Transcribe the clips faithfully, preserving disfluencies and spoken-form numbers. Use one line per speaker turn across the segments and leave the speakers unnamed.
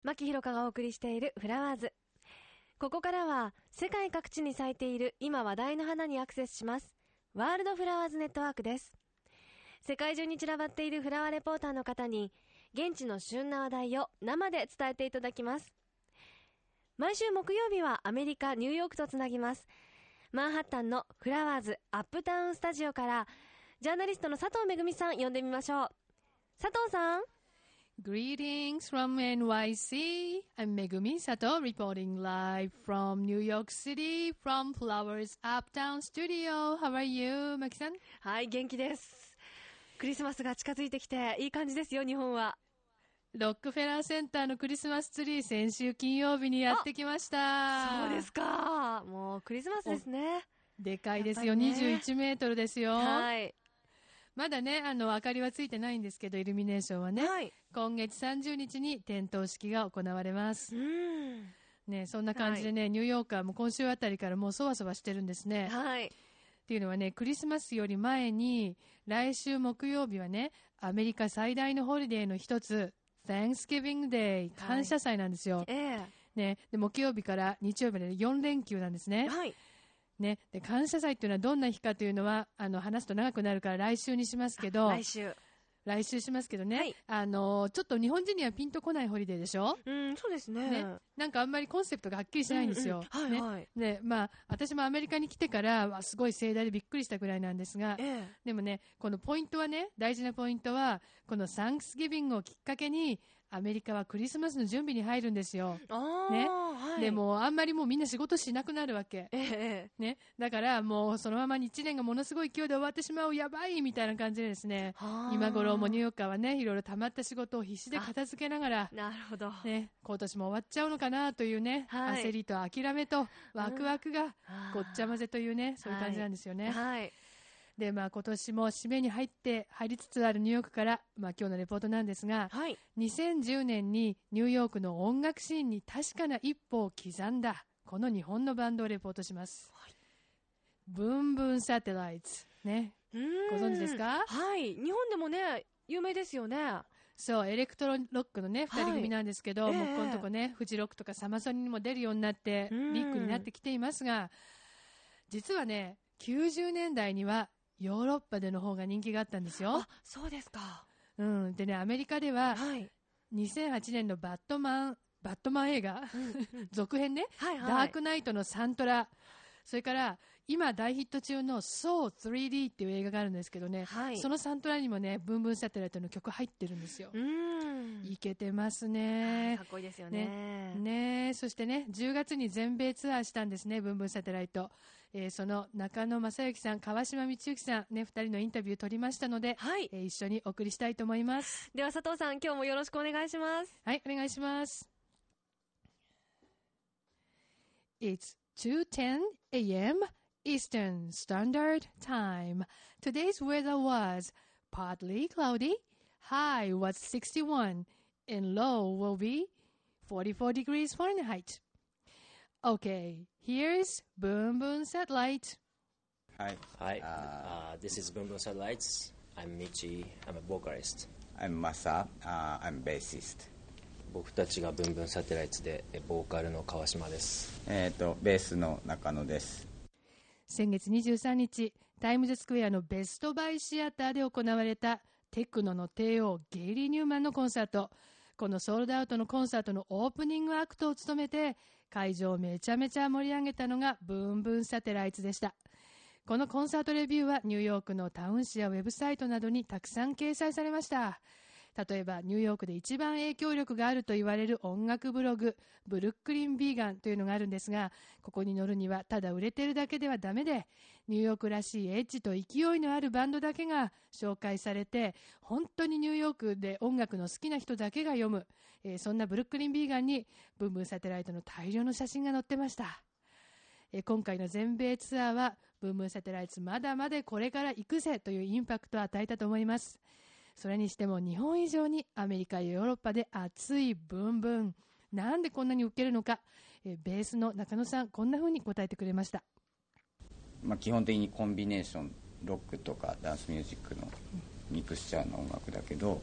牧ひろかがお送りしているフラワーズ。ここからは世界各地に咲いている今話題の花にアクセスします。ワールドフラワーズネットワークです。世界中に散らばっているフラワーレポーターの方に現地の旬な話題を生で伝えていただきます。毎週木曜日はアメリカ・ニューヨークとつなぎます。マンハッタンのフラワーズアップタウンスタジオからジャーナリストの佐藤めぐみさん呼んでみましょう。佐藤さん。
Greetings from N Y C. I'm Megumi Sato reporting live from New York City from Flowers Uptown Studio. How are you, マキさん？
はい、元気です。クリスマスが近づいてきていい感じですよ、日本は。
ロックフェラーセンターのクリスマスツリー、先週金曜日にやってきました。
そうですか。もうクリスマスですね。
でかいですよ、ね、にじゅういちメートルですよ。
はい。
まだね、あの、明かりはついてないんですけど、イルミネーションはね、はい、今月さんじゅうにちに点灯式が行われます。
うん
ね、そんな感じでね、はい、ニューヨーカーも今週あたりからもうそわそわしてるんですね。
はい。
っていうのはね、クリスマスより前に、来週木曜日はね、アメリカ最大のホリデーの一つ、Thanksgiving Day、感謝祭なんですよ。
はい、ええ
ね、で、木曜日から日曜日までよん連休なんですね。
はい。
ね、で感謝祭っていうのはどんな日かというのはあの話すと長くなるから来週にしますけど、
来週
来週しますけどね、
はい、
あのちょっと日本人にはピンとこないホリデーでしょ。
うん、そうですね。
ね、なんかあんまりコンセプトがはっきりしないんですよ。
うんうん、はいはい。
ね、ね、まあ私もアメリカに来てからはすごい盛大でびっくりしたくらいなんですが、
ええ、
でもね、このポイントはね、大事なポイントはこのサンクスギビングをきっかけにアメリカはクリスマスの準備に入るんですよ。
あ
ね、
はい、
でもあんまりもうみんな仕事しなくなるわけ。
ええ
ね、だからもうそのままいちねんがものすごい勢いで終わってしまう、やばいみたいな感じでですね、今頃もニューヨーカーはね、いろいろ溜まった仕事を必死で片付けながら、
なるほど、
ね、今年も終わっちゃうのかなというね、はい、焦りと諦めとワクワクがごっちゃ混ぜというね、そういう感じなんですよね。
はいはい、
で、まあ今年も締めに入って、入りつつあるニューヨークから、まあ今日のレポートなんですが、
はい、
にせんじゅうねんにニューヨークの音楽シーンに確かな一歩を刻んだ、この日本のバンドをレポートします。はい、ブンブンサテライツ。ね。ご存知ですか？
はい。日本でもね、有名ですよね。
そう、エレクトロロックのね、二人組なんですけど、はい、もうこのとこね、フジロックとかサマソニにも出るようになって、ビッグになってきていますが、実はね、きゅうじゅうねんだいにはヨーロッパでの方が人気があったんですよ。
あ、そうですか。
うん。でね、アメリカでは、
はい、
にせんはちねんのバットマン、バットマン映画、うんうん、続編ね、
はいはい、
ダークナイトのサントラ、それから今大ヒット中の ソースリーディー っていう映画があるんですけどね、はい、そのサントラにもね、ブンブンサテライトの曲入ってるんですよ。
うーん、
イケてますね。
かっこいいですよね。
ね、ね、そしてね、じゅうがつに全米ツアーしたんですね、ブンブンサテライト。えー、その中野正幸さん、川島道之さん、ね、二人のインタビュー取りましたので、はい、えー、一緒にお送りしたいと思います。
では佐藤さん、今日もよろしくお願いします。
はい、お願いします。It's two ten a.m. Eastern Standard Time. Today's weather was partly cloudy. High was sixty-one and low will be forty-four degrees Fahrenheit. Okay, here's Boom Boom Satellite.
Hi.
Hi. Uh, this is Boom Boom Satellites. I'm Michi. I'm a vocalist.
I'm Masa. Uh, I'm bassist.
僕たちがブンブンサテライツでボーカルの川島です。
えっとベースの中野です。
先月にじゅうさんにち、タイムズスクエアのベストバイシアターで行われたテクノの帝王ゲイリー・ニューマンのコンサート。このソールドアウトのコンサートのオープニングアクトを務めて会場をめちゃめちゃ盛り上げたのがブンブンサテライツでした。このコンサートレビューはニューヨークのタウン誌やウェブサイトなどにたくさん掲載されました。例えばニューヨークで一番影響力があると言われる音楽ブログブルックリンビーガンというのがあるんですが、ここに載るにはただ売れてるだけではダメで、ニューヨークらしいエッジと勢いのあるバンドだけが紹介されて、本当にニューヨークで音楽の好きな人だけが読む、えー、そんなブルックリンビーガンにブンブンサテライトの大量の写真が載ってました。えー、今回の全米ツアーはブンブンサテライトまだまだこれから行くぜというインパクトを与えたと思います。それにしても日本以上にアメリカやヨーロッパで熱いブンブン、なんでこんなに受けるのか、えベースの中野さんこんな風に答えてくれました。
まあ、基本的にコンビネーションロックとかダンスミュージックのミクスチャーの音楽だけど、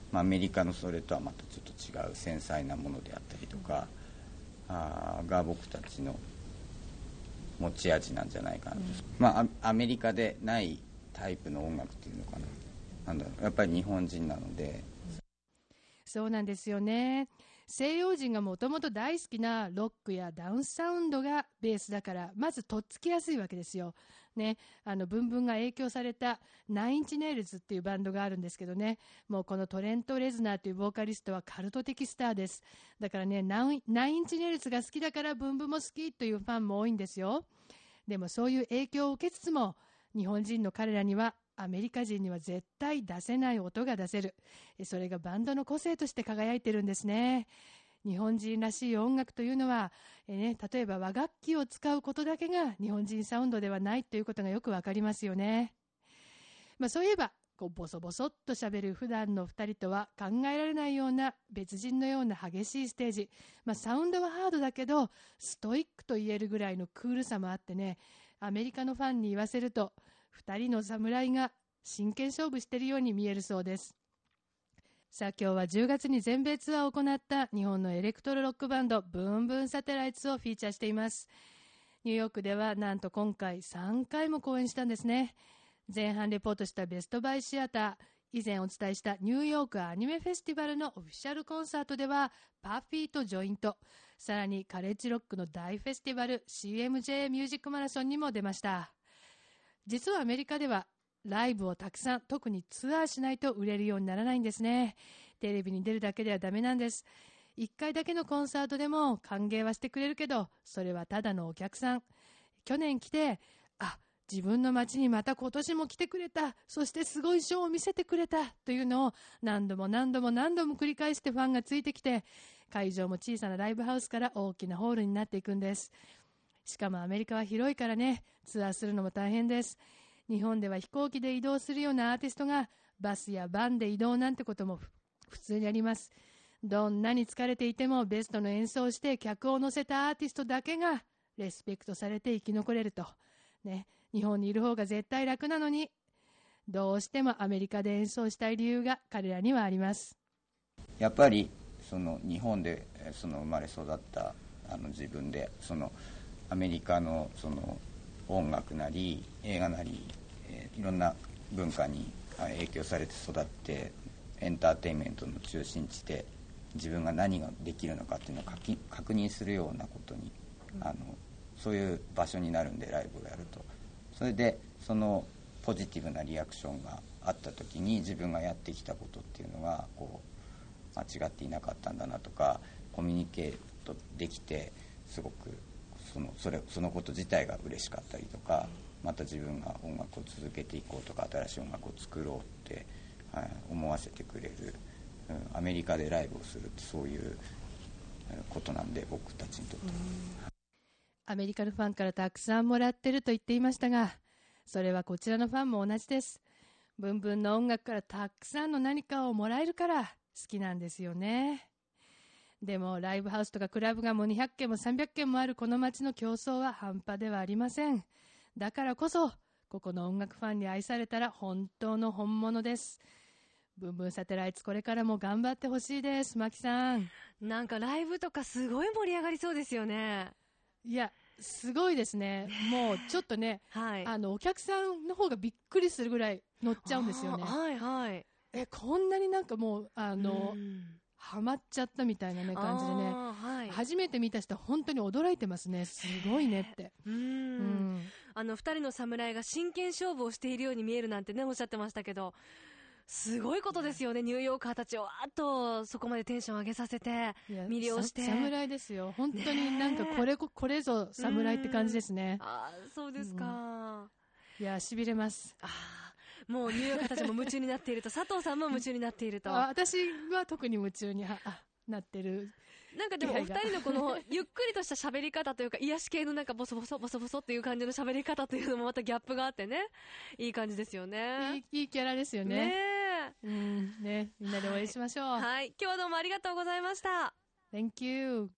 まあ、アメリカのそれとはまたちょっと違う繊細なものであったりとか、あが僕たちの持ち味なんじゃないかなと、うん、まあ、アメリカでないタイプの音楽っていうのかな、なんだろう、やっぱり日本人なので。
そうなんですよね。西洋人がもともと大好きなロックやダウンサウンドがベースだから、まずとっつきやすいわけですよ。ね、あのブンブンが影響されたナインチネイルズっていうバンドがあるんですけどね、もうこのトレント・レズナーというボーカリストはカルト的スターです。だからね、ナインチネイルズが好きだからブンブンも好きというファンも多いんですよ。でもそういう影響を受けつつも、日本人の彼らにはアメリカ人には絶対出せない音が出せる。それがバンドの個性として輝いてるんですね。日本人らしい音楽というのは、えね、例えば和楽器を使うことだけが日本人サウンドではないということがよくわかりますよね。まあ、そういえばこうボソボソっとしゃべる普段のふたりとは考えられないような別人のような激しいステージ、まあ、サウンドはハードだけどストイックと言えるぐらいのクールさもあってね、アメリカのファンに言わせるとふたりの侍が真剣勝負しているように見えるそうです。さあ今日はじゅうがつに全米ツアーを行った日本のエレクトロロックバンドブンブンサテライツをフィーチャーしています。ニューヨークではなんと今回さんかいも公演したんですね。前半レポートしたベストバイシアター、以前お伝えしたニューヨークアニメフェスティバルのオフィシャルコンサートではパフィーとジョイント、さらにカレッジロックの大フェスティバル シーエムジェー ミュージックマラソンにも出ました。実はアメリカではライブをたくさん、特にツアーしないと売れるようにならないんですね。テレビに出るだけではダメなんです。いっかいだけのコンサートでも歓迎はしてくれるけど、それはただのお客さん。去年来て、あ、自分の街にまた今年も来てくれた、そしてすごいショーを見せてくれたというのを何度も何度も何度も繰り返してファンがついてきて、会場も小さなライブハウスから大きなホールになっていくんです。しかもアメリカは広いからね、ツアーするのも大変です。日本では飛行機で移動するようなアーティストがバスやバンで移動なんてことも普通にあります。どんなに疲れていてもベストの演奏をして客を乗せたアーティストだけがレスペクトされて生き残れると、ね、日本にいる方が絶対楽なのに、どうしてもアメリカで演奏したい理由が彼らにはあります。
やっぱりその日本でその生まれ育ったあの自分でそのアメリカのその音楽なり映画なり、えー、いろんな文化に影響されて育って、エンターテインメントの中心地で自分が何ができるのかっていうのを確認するようなことに、うん、あのそういう場所になるんで、ライブをやると、それでそのポジティブなリアクションがあった時に自分がやってきたことっていうのがこう間違っていなかったんだなとか、コミュニケートできてすごくその、それ、そのこと自体が嬉しかったりとか、また自分が音楽を続けていこうとか新しい音楽を作ろうって、はい、思わせてくれる、うん、アメリカでライブをするってそういうことなんで、僕たちにとっては。
アメリカのファンからたくさんもらってると言っていましたが、それはこちらのファンも同じです。ブンブンの音楽からたくさんの何かをもらえるから好きなんですよね。でもライブハウスとかクラブがもうにひゃっけんもさんびゃっけんもあるこの街の競争は半端ではありません。だからこそここの音楽ファンに愛されたら本当の本物です。ブンブンサテライツ、これからも頑張ってほしいです。マキさん、
なんかライブとかすごい盛り上がりそうですよね。
いやすごいですね。もうちょっとね、
はい、
あのお客さんの方がびっくりするぐらい乗っちゃうんですよね。
はいはい。
えこんなになんかもうあのハマっちゃったみたいな、ね、感じでね、はい、初めて見た人は本当に驚いてますね。すごいねって。
うん、うん、あのふたりの侍が真剣勝負をしているように見えるなんてねおっしゃってましたけど、すごいことですよね。ニューヨーカーたちをわーっとそこまでテンション上げさせて魅了して、
侍ですよ本当に。なんかこれこれぞ侍って感じですね。
あ、そうですか、
うん、いやしびれます。
あ、もうニューヨーカーたちも夢中になっていると佐藤さんも夢中になっていると。
あ、私は特に夢中にあなってる。
なんかでもお二人のこのゆっくりとした喋り方というか癒し系のなんかボソボソボソボソっていう感じの喋り方というのもまたギャップがあってね、いい感じですよね。
いい、いいキャラですよね。
ねえ、
うんね、みんなで応援しましょう。
はい、はい、今日はどうもありがとうございました。
Thank you.